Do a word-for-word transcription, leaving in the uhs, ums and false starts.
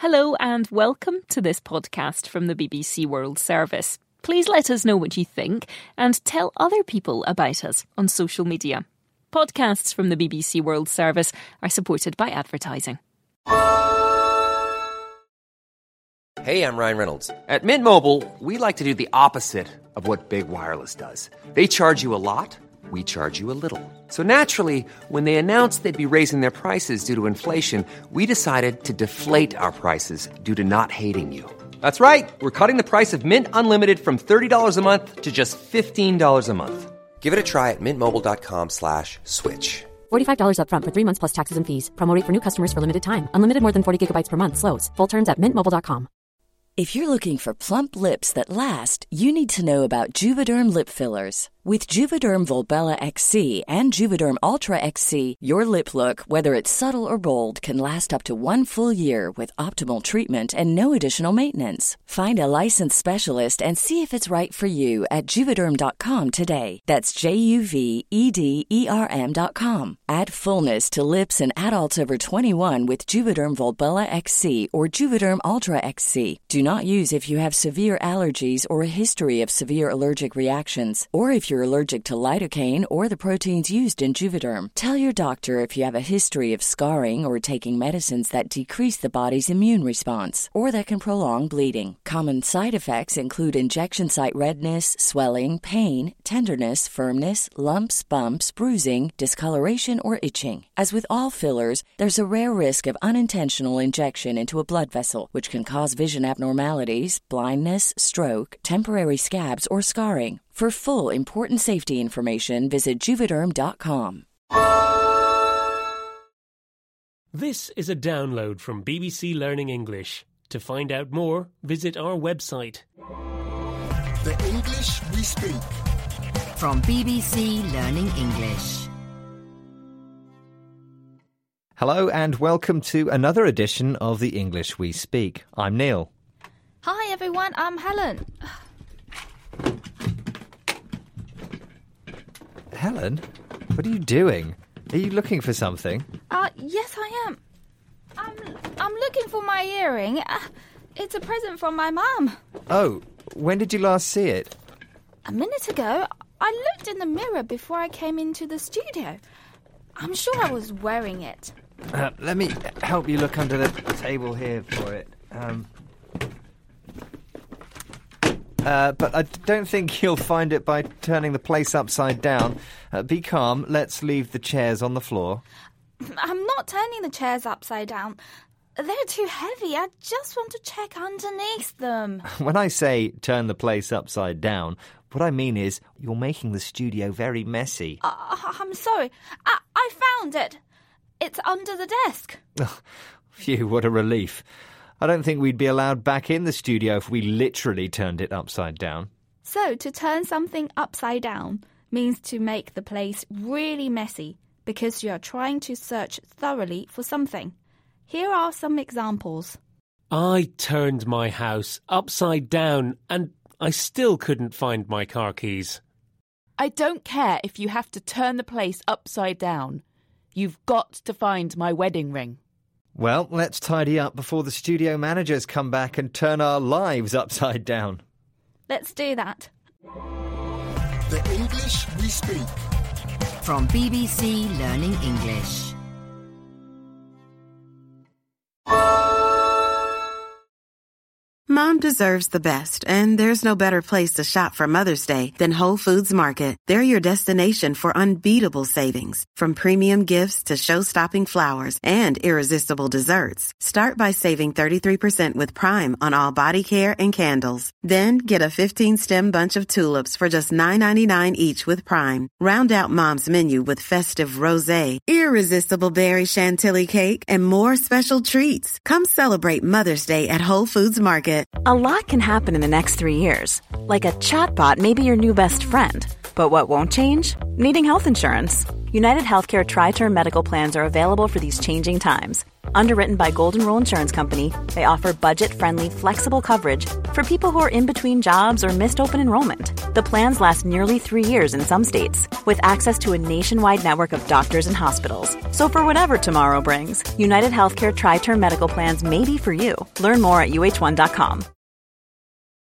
Hello and welcome to this podcast from the B B C World Service. Please let us know what you think and tell other people about us on social media. Podcasts from the B B C World Service are supported by advertising. Hey, I'm Ryan Reynolds. At Mint Mobile, we like to do the opposite of what Big Wireless does. They charge you a lot, we charge you a little. So naturally, when they announced they'd be raising their prices due to inflation, we decided to deflate our prices due to not hating you. That's right. We're cutting the price of Mint Unlimited from thirty dollars a month to just fifteen dollars a month. Give it a try at mintmobile.com slash switch. forty-five dollars up front for three months plus taxes and fees. Promo rate for new customers for limited time. Unlimited more than forty gigabytes per month slows. Full terms at mint mobile dot com. If you're looking for plump lips that last, you need to know about Juvederm lip fillers. With Juvederm Volbella X C and Juvederm Ultra X C, your lip look, whether it's subtle or bold, can last up to one full year with optimal treatment and no additional maintenance. Find a licensed specialist and see if it's right for you at Juvederm dot com today. That's J U V E D E R M dot com. Add fullness to lips in adults over twenty-one with Juvederm Volbella X C or Juvederm Ultra X C. Do not use if you have severe allergies or a history of severe allergic reactions, or if you're allergic to lidocaine or the proteins used in Juvederm. Tell your doctor if you have a history of scarring or taking medicines that decrease the body's immune response or that can prolong bleeding. Common side effects include injection site redness, swelling, pain, tenderness, firmness, lumps, bumps, bruising, discoloration, or itching. As with all fillers, there's a rare risk of unintentional injection into a blood vessel, which can cause vision abnormalities, blindness, stroke, temporary scabs, or scarring. For full, important safety information, visit Juvederm dot com. This is a download from B B C Learning English. To find out more, visit our website. The English we speak. From B B C Learning English. Hello and welcome to another edition of The English We Speak. I'm Neil. Hi everyone, I'm Helen. Helen, what are you doing? Are you looking for something? Uh, yes I am. I'm, I'm looking for my earring. Uh, it's a present from my mum. Oh, when did you last see it? A minute ago. I looked in the mirror before I came into the studio. I'm sure I was wearing it. Uh, let me help you look under the table here for it. Um, uh, but I don't think you'll find it by turning the place upside down. Uh, be calm. Let's leave the chairs on the floor. I'm not turning the chairs upside down. They're too heavy. I just want to check underneath them. When I say turn the place upside down, what I mean is you're making the studio very messy. Uh, I'm sorry. I, I found it. It's under the desk. Oh, phew, what a relief. I don't think we'd be allowed back in the studio if we literally turned it upside down. So, to turn something upside down means to make the place really messy because you're trying to search thoroughly for something. Here are some examples. I turned my house upside down and I still couldn't find my car keys. I don't care if you have to turn the place upside down. You've got to find my wedding ring. Well, let's tidy up before the studio managers come back and turn our lives upside down. Let's do that. The English we speak. From B B C Learning English. Mom deserves the best, and there's no better place to shop for Mother's Day than Whole Foods Market. They're your destination for unbeatable savings, from premium gifts to show-stopping flowers and irresistible desserts. Start by saving thirty-three percent with Prime on all body care and candles. Then get a fifteen-stem bunch of tulips for just nine ninety-nine each with Prime. Round out Mom's menu with festive rosé, irresistible berry chantilly cake, and more special treats. Come celebrate Mother's Day at Whole Foods Market. A lot can happen in the next three years. Like a chatbot may be your new best friend. But what won't change? Needing health insurance. United Healthcare Tri-Term Medical Plans are available for these changing times. Underwritten by Golden Rule Insurance Company, they offer budget-friendly, flexible coverage for people who are in between jobs or missed open enrollment. The plans last nearly three years in some states, with access to a nationwide network of doctors and hospitals. So for whatever tomorrow brings, United Healthcare Tri-Term Medical Plans may be for you. Learn more at U H one dot com.